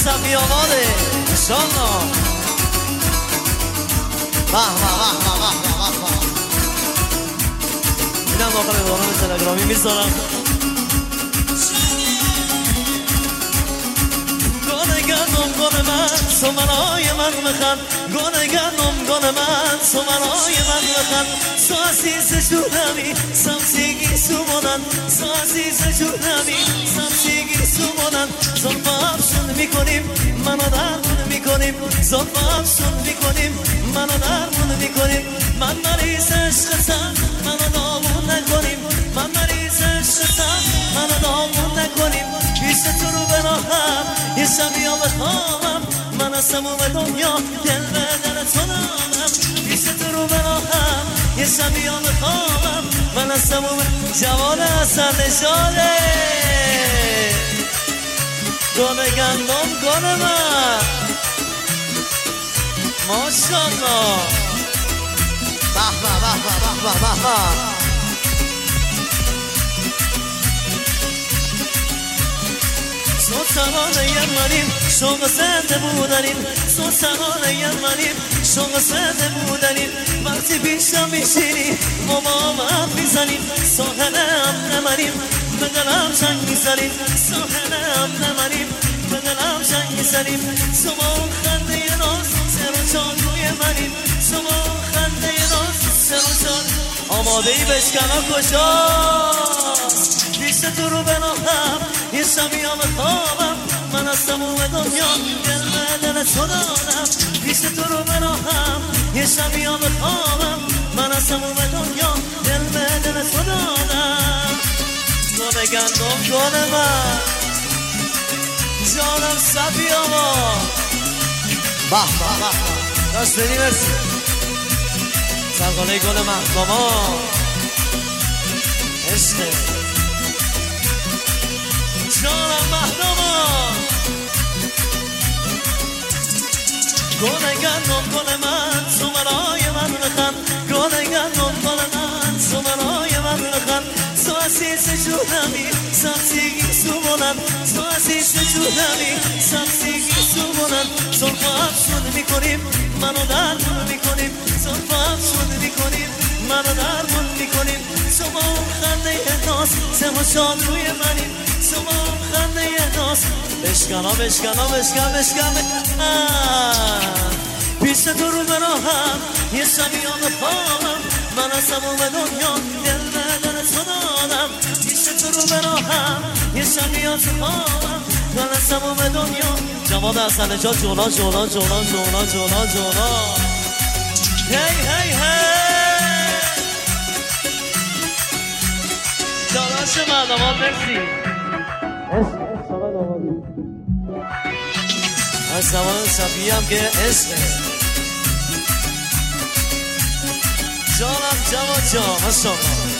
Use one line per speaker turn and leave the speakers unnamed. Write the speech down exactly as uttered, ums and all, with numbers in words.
صفی آماده انشالله. به به به به به به. اینم داخل دوران تلگرامی میذارم. گل گندم گل من سمنای من بخند، گل گندم گل من سمنای من بخند. سو عزیز جونمی سمسیگی سومونن، سو عزیز جونمی سمسیگی سومونن. زلفا افسون میکنیم منو درمون میکنیم، زلفا افسون میکنیم منو درمون میکنیم. من مریض عشقتم منو دامون نکنیم، من مریض عشقتم منو دامون نکنیم. پیش تو رو براهم یه شبی ها بخوابم، من از تموم دنیا دل به دل تو دارم. پیش تو رو براهم یه شبی ها بخوابم، من از تموم جوان اصل نشاده. گل گندم گل من ماشالله. به به به به به به. سو سرانه منیم شوق زنده بودنیم، سو سرانه منیم شوق زنده بودنیم. وقتی پیشم میشینی ما با هم میزنیم، ساحل هم نمانیم به دلم جنگ میزنیم، ساحل هم نمانیم به دلم جنگ میزنیم. شما خنده ناز سر و جادوی منیم، شما خنده ناز سر و جادوی. آماده ای بشکنا کجاست؟ پیش تو رو بناهم یه شبی ها بخوابم، من از تموم دنیا دل به دل تو دارم. پیش تو رو بناهم یه شبی ها بخوابم، من از تموم دنیا دل به دل تو دارم. گل گندم گل من جانم صفی آما. به به به دست بدی مرسی. سرگانه گل من ماما عشقه جانم مهداما. گل گندم گل من سمنای من بخند، گل گندم گل من سمنای من بخند. سو عزیز جونمی سمسیگی سومونن، سو عزیز جونمی سمسیگی سومونن. زلفا افسون میکنیم منو درمون میکنیم، زلفا افسون میکنیم منو درمون میکنیم. شما خنده ناز سه و شاد روی منیم، شما خنده ناز. بشکنا بشکنا بشکن بشکن پیش تو رو براهم یه شبی ها بخوابم، من از تموم دنیا دل به دل تو دارم. پیش تو رو براهم یه شبی ها بخوابم، من از تموم دنیا. جواد اصل جا جولا جولا جولا جولا جولا جولا. هی هی هی داداش من آمان مرسی. عشق عشق آمادی از زمان صفیه هم که عشقه. جانم جواد جان ماشاءالله.